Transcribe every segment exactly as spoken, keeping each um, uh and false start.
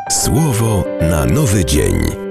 Słowo na nowy dzień.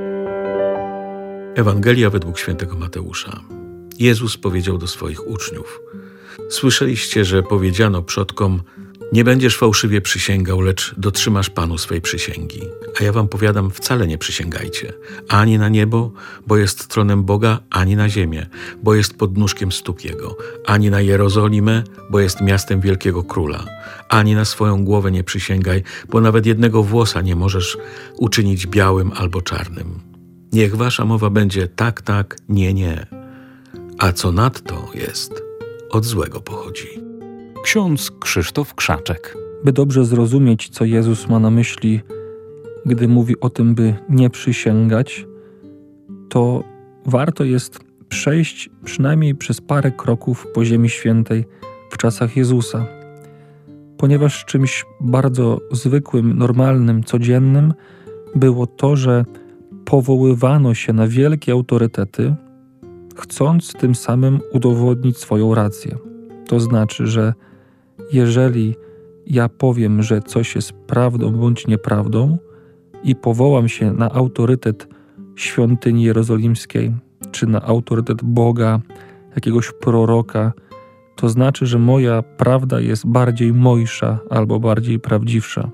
Ewangelia według świętego Mateusza. Jezus powiedział do swoich uczniów: Słyszeliście, że powiedziano przodkom: nie będziesz fałszywie przysięgał, lecz dotrzymasz Panu swej przysięgi. A ja wam powiadam, wcale nie przysięgajcie. Ani na niebo, bo jest tronem Boga, ani na ziemię, bo jest podnóżkiem stóp Jego. Ani na Jerozolimę, bo jest miastem wielkiego króla. Ani na swoją głowę nie przysięgaj, bo nawet jednego włosa nie możesz uczynić białym albo czarnym. Niech wasza mowa będzie tak, tak, nie, nie. A co nadto jest, od złego pochodzi. Ksiądz Krzysztof Krzaczek. By dobrze zrozumieć, co Jezus ma na myśli, gdy mówi o tym, by nie przysięgać, to warto jest przejść przynajmniej przez parę kroków po Ziemi Świętej w czasach Jezusa. Ponieważ czymś bardzo zwykłym, normalnym, codziennym było to, że powoływano się na wielkie autorytety, chcąc tym samym udowodnić swoją rację. To znaczy, że jeżeli ja powiem, że coś jest prawdą bądź nieprawdą i powołam się na autorytet świątyni jerozolimskiej, czy na autorytet Boga, jakiegoś proroka, to znaczy, że moja prawda jest bardziej mojsza albo bardziej prawdziwsza.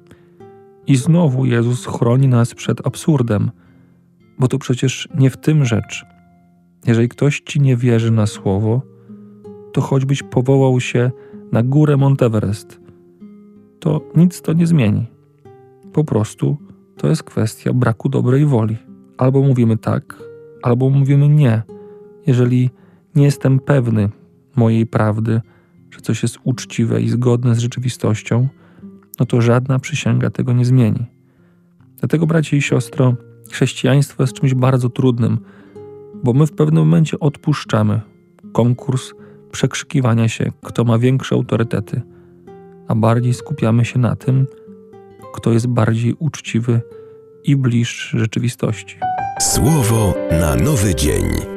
I znowu Jezus chroni nas przed absurdem, bo to przecież nie w tym rzecz. Jeżeli ktoś ci nie wierzy na słowo, to choćbyś powołał się na górę Monteverest, to nic to nie zmieni. Po prostu to jest kwestia braku dobrej woli. Albo mówimy tak, albo mówimy nie. Jeżeli nie jestem pewny mojej prawdy, że coś jest uczciwe i zgodne z rzeczywistością, no to żadna przysięga tego nie zmieni. Dlatego, bracie i siostro, chrześcijaństwo jest czymś bardzo trudnym, bo my w pewnym momencie odpuszczamy konkurs przekrzykiwania się, kto ma większe autorytety, a bardziej skupiamy się na tym, kto jest bardziej uczciwy i bliższy rzeczywistości. Słowo na nowy dzień.